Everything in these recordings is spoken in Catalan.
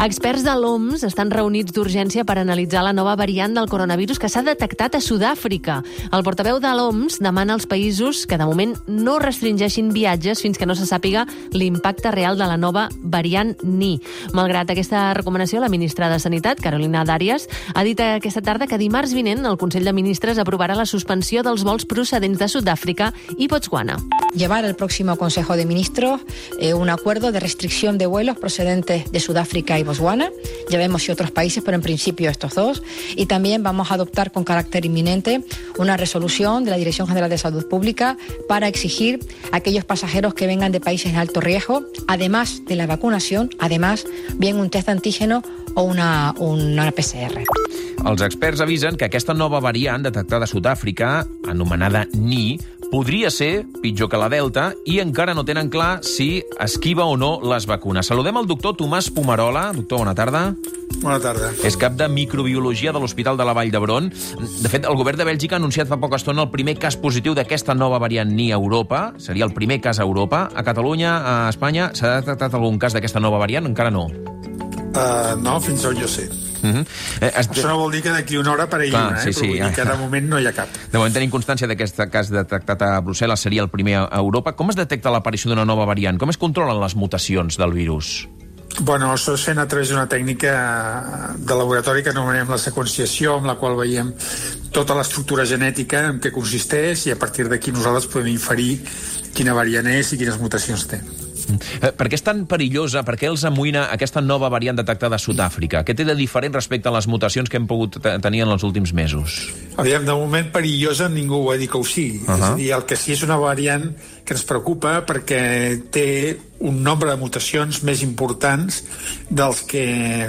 Experts de l'OMS estan reunits d'urgència per analitzar la nova variant del coronavirus que s'ha detectat a Sud-àfrica. El portaveu de l'OMS demana als països que de moment no restringeixin viatges fins que no se sàpiga l'impacte real de la nova variant Ni. Malgrat aquesta recomanació, la ministra de Sanitat, Carolina Darias, ha dit aquesta tarda que dimarts vinent el Consell de Ministres aprovarà la suspensió dels vols procedents de Sud-àfrica i Botswana. Llevar al próximo Consejo de Ministros un acuerdo de restricción de vuelos procedentes de Sudáfrica y Botswana. Ya vemos si otros países, pero en principio estos dos. Y también vamos a adoptar con carácter inminente una resolución de la Dirección General de Salud Pública para exigir a aquellos pasajeros que vengan de países de alto riesgo, además de la vacunación, además, bien un test de antígeno o una PCR. Els experts avisen que aquesta nova variant detectada a Sud-àfrica, anomenada Ni, podria ser pitjor que la Delta i encara no tenen clar si esquiva o no les vacunes. Saludem el doctor Tomàs Pomerola. Doctor, bona tarda. Bona tarda. És cap de microbiologia de l'Hospital de la Vall d'Hebron. De fet, el govern de Bèlgica ha anunciat fa poca estona el primer cas positiu d'aquesta nova variant Ni a Europa. Seria el primer cas a Europa. A Catalunya, a Espanya, s'ha detectat algun cas d'aquesta nova variant? Encara no. No, fins on jo sé. Això no vol dir que d'aquí una hora aparegui una, però vull dir que de moment no hi ha cap. De moment tenim constància d'aquest cas detectat a Brussel·les, seria el primer a Europa. Com es detecta l'aparició d'una nova variant? Com es controlen les mutacions del virus? Bueno, això es fent a través d'una tècnica de laboratori que anomenem la seqüenciació, amb la qual veiem tota l'estructura genètica en què consisteix i a partir d'aquí nosaltres podem inferir quina variant és i quines mutacions té. Per què és tan perillosa? Per què els amoïna aquesta nova variant detectada a Sud-àfrica? Què té de diferent respecte a les mutacions que hem pogut tenir en els últims mesos? Aviam, de moment perillosa ningú ho ha dit que ho sigui. És a dir, el que sí és una variant que ens preocupa perquè té un nombre de mutacions més importants dels que...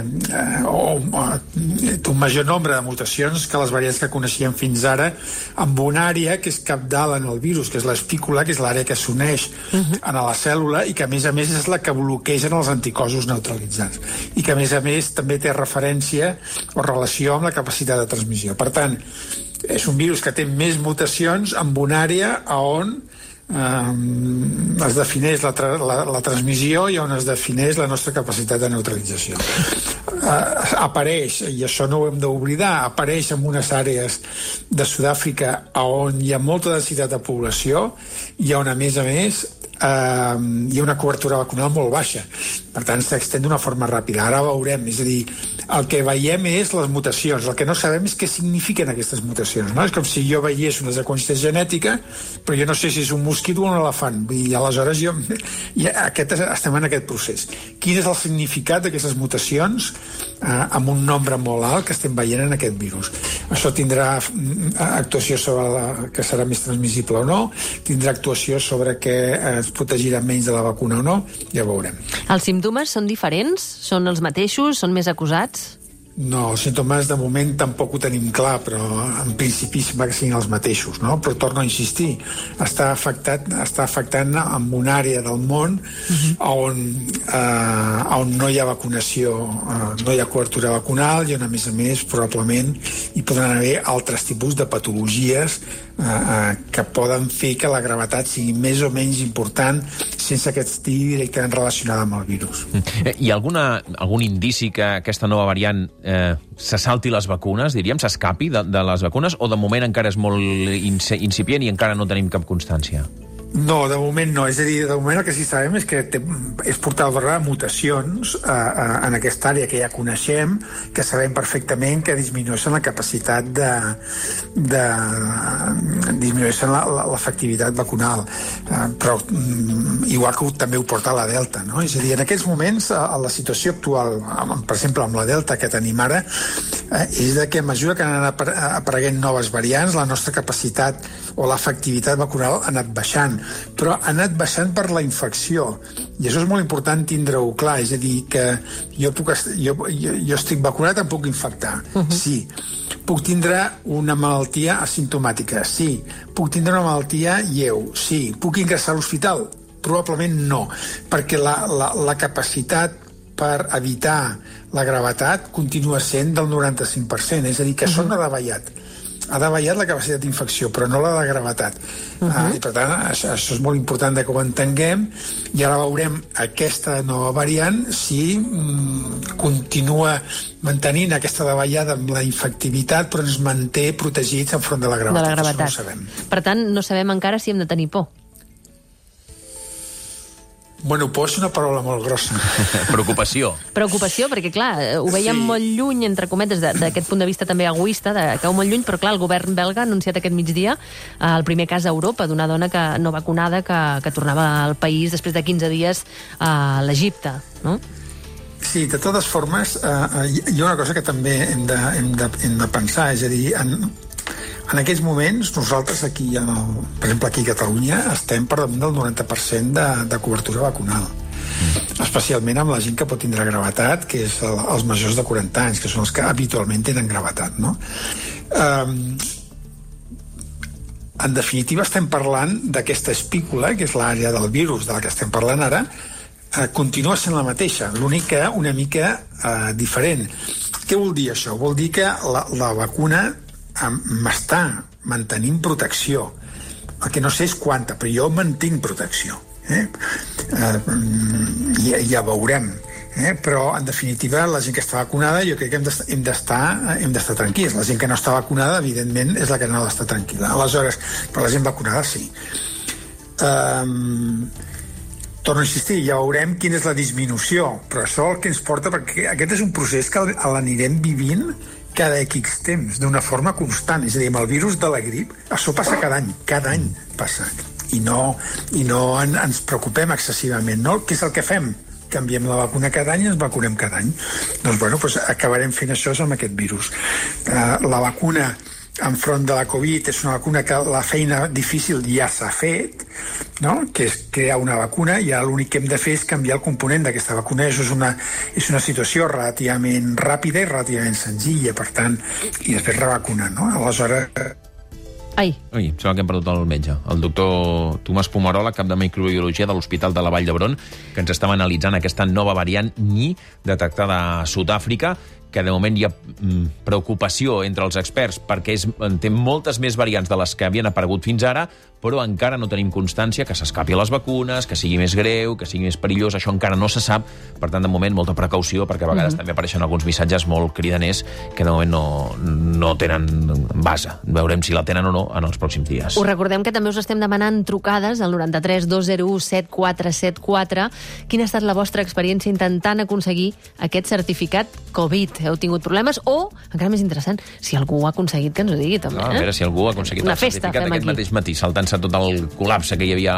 té un major nombre de mutacions que les variants que coneixíem fins ara, amb una àrea que és cabdal en el virus, que és l'espícula, que és l'àrea que s'uneix a la cèl·lula i que a més és la que bloquegen els anticossos neutralitzants i que a més també té referència o relació amb la capacitat de transmissió. Per tant, és un virus que té més mutacions amb una àrea on es defineix la transmissió i on es defineix la nostra capacitat de neutralització. Apareix, i això no ho hem d'oblidar, apareix en unes àrees de Sud-àfrica on hi ha molta densitat de població i on a més hi ha una cobertura vacunal molt baixa. Per tant, s'extén d'una forma ràpida. Ara veurem, és a dir, el que veiem és les mutacions. El que no sabem és què signifiquen aquestes mutacions. No? És com si jo veiés una seqüència genètica, però jo no sé si és un mosquit o un elefant. I aleshores estem en aquest procés. Quin és el significat d'aquestes mutacions amb un nombre molt alt que estem veient en aquest virus? Això tindrà actuació sobre que serà més transmissible o no, tindrà actuació sobre que ens protegirà menys de la vacuna o no, ja veurem. Els símptomes són diferents? Són els mateixos? Són més acusats? No, els símptomes de moment tampoc ho tenim clar, però en principi sembla que siguin els mateixos, no? Però torno a insistir, està afectant en una àrea del món on no hi ha vacunació, no hi ha cobertura vacunal i on a més probablement hi poden haver altres tipus de patologies que poden fer que la gravetat sigui més o menys important sense que estigui directament relacionada amb el virus. Hi ha algun indici que aquesta nova variant se salti les vacunes, diríem, s'escapi de les vacunes, o de moment encara és molt incipient i encara no tenim cap constància? No, de moment no. És a dir, de moment el que sí sabem és que és portadora de mutacions en aquesta àrea que ja coneixem, que sabem perfectament que disminueixen la capacitat disminueixen l'efectivitat vacunal. Però igual que també ho porta la Delta, no? És a dir, en aquests moments, la situació actual, per exemple, amb la Delta que tenim ara, és de que a mesura que han apareguent noves variants, la nostra capacitat o l'efectivitat vacunal ha anat baixant, però ha anat baixant per la infecció, i això és molt important tindre-ho clar. És a dir, que jo estic vacunat, em puc infectar, sí. Puc tindre una malaltia asimptomàtica, sí. Puc tindre una malaltia lleu, sí. Puc ingressar a l'hospital? Probablement no, perquè la capacitat per evitar la gravetat continua sent del 95%, és a dir, que això no ha davallat. ha davallat la capacitat d'infecció, però no la de gravetat. I per tant, això és molt important que ho entenguem, i ara veurem aquesta nova variant si continua mantenint aquesta davallada amb la infectivitat, però ens manté protegits enfront de la gravetat. Això no ho sabem. Per tant, no sabem encara si hem de tenir por. Bueno, por és una paraula molt grossa. Preocupació. Preocupació, perquè, clar, ho veiem molt lluny, entre cometes, d'aquest punt de vista també egoista, cau molt lluny, però, clar, el govern belga ha anunciat aquest migdia el primer cas a Europa d'una dona no vacunada que tornava al país després de 15 dies a l'Egipte, no? Sí, de totes formes, hi ha una cosa que també hem de pensar, és a dir, en aquests moments, nosaltres aquí, per exemple, aquí a Catalunya, estem per damunt del 90% de cobertura vacunal. Especialment amb la gent que pot tindre gravetat, que és els majors de 40 anys, que són els que habitualment tenen gravetat, no? En definitiva, estem parlant d'aquesta espícula, que és l'àrea del virus de la que estem parlant ara, continua sent la mateixa, l'únic que una mica diferent. Què vol dir això? Vol dir que la vacuna m'està mantenint protecció. El que no sé és quanta, però jo mantinc protecció. Ja veurem. Però, en definitiva, la gent que està vacunada, jo crec que hem d'estar tranquils. La gent que no està vacunada, evidentment, és la que no ha d'estar tranquil·la. Aleshores, però la gent vacunada sí. Torno a insistir, ja veurem quina és la disminució, però això el que ens porta, perquè aquest és un procés que l'anirem vivint cada X temps, d'una forma constant. És a dir, amb el virus de la grip, això passa cada any passa. I no ens preocupem excessivament, no? Què és el que fem? Canviem la vacuna cada any i ens vacunem cada any. Doncs, bueno, acabarem fent això amb aquest virus. La vacuna enfront de la Covid és una vacuna que la feina difícil ja s'ha fet, no? Que és crear una vacuna, i ara l'únic que hem de fer és canviar el component d'aquesta vacuna. Això és una situació relativament ràpida i relativament senzilla, per tant, i després revacunar, no? Aleshores... Ui, em sembla que hem perdut el metge. El doctor Tomàs Pomerola, cap de microbiologia de l'Hospital de la Vall d'Hebron, que ens estava analitzant aquesta nova variant Nyi, detectada a Sud-àfrica, que de moment hi ha preocupació entre els experts perquè té moltes més variants de les que havien aparegut fins ara, però encara no tenim constància que s'escapi a les vacunes, que sigui més greu, que sigui més perillós. Això encara no se sap. Per tant, de moment, molta precaució, perquè a vegades també apareixen alguns missatges molt cridaners que de moment no tenen base. Veurem si la tenen o no en els pròxims dies. Us recordem que també us estem demanant trucades al 93 201 7474. Quina ha estat la vostra experiència intentant aconseguir aquest certificat Covid? Heu tingut problemes? O, encara més interessant, si algú ha aconseguit que ens ho digui, també. A veure si algú ha aconseguit el certificat aquest mateix matí, saltant-se tot el col·lapse que hi havia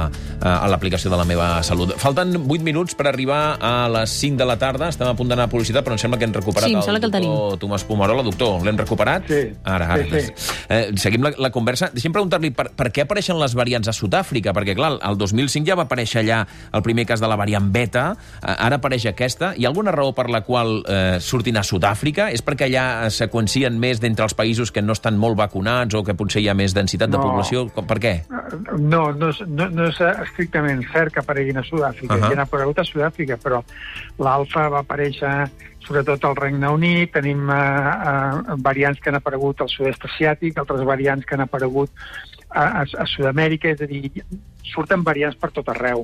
a l'aplicació de La Meva Salut. Falten 8 minuts per arribar a les 5 de la tarda. Estem a punt d'anar a publicitat, però em sembla que hem recuperat el doctor Tomàs Pomerola. Doctor, l'hem recuperat? Sí. Ara. Seguim la conversa. Deixem preguntar-li per què apareixen les variants a Sud-àfrica, perquè, clar, el 2005 ja va aparèixer allà el primer cas de la variant beta, ara apareix aquesta. Hi ha alguna raó per la qual surtin a Sud-àfrica? És perquè allà seqüencien més d'entre els països que no estan molt vacunats o que potser hi ha més densitat de població? Per què? No és estrictament cert que apareguin a Sud-àfrica. Ja han aparegut a Sud-àfrica, però l'alfa va aparèixer sobretot al Regne Unit. Tenim variants que han aparegut al sud-est asiàtic, altres variants que han aparegut a Sud-amèrica, és a dir, surten variants per tot arreu.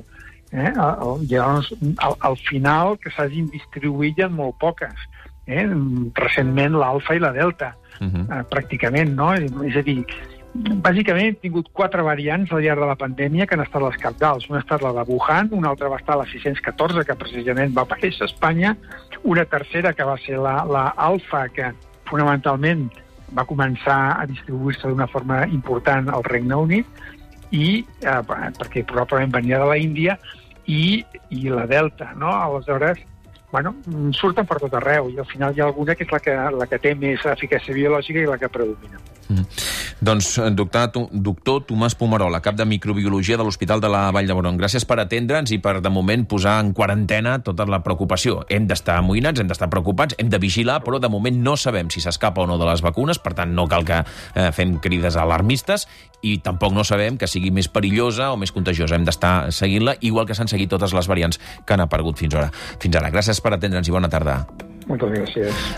Llavors, al final, que s'hagin distribuït ja en molt poques. Recentment l'alfa i la delta, pràcticament, no? És a dir, bàsicament hem tingut 4 variants al llarg de la pandèmia que han estat les cabdals. Una ha estat la de Wuhan, una altra va estar la 614, que precisament va aparèixer a Espanya, una tercera que va ser la alfa, que fonamentalment va començar a distribuir-se d'una forma important al Regne Unit, perquè probablement venia de la Índia, i la delta, no? Aleshores, surten per tot arreu, i al final hi ha alguna que és la que té més eficàcia biològica i la que predomina. Doncs, doctor Tomàs Pomerola, cap de microbiologia de l'Hospital de la Vall d'Hebron, gràcies per atendre'ns i per, de moment, posar en quarantena tota la preocupació. Hem d'estar amoïnats, hem d'estar preocupats, hem de vigilar, però de moment no sabem si s'escapa o no de les vacunes, per tant no cal que fem crides alarmistes, i tampoc no sabem que sigui més perillosa o més contagiosa. Hem d'estar seguint-la, igual que s'han seguit totes les variants que han aparegut fins ara. Gràcies per atendre'ns i bona tarda. Moltes gràcies.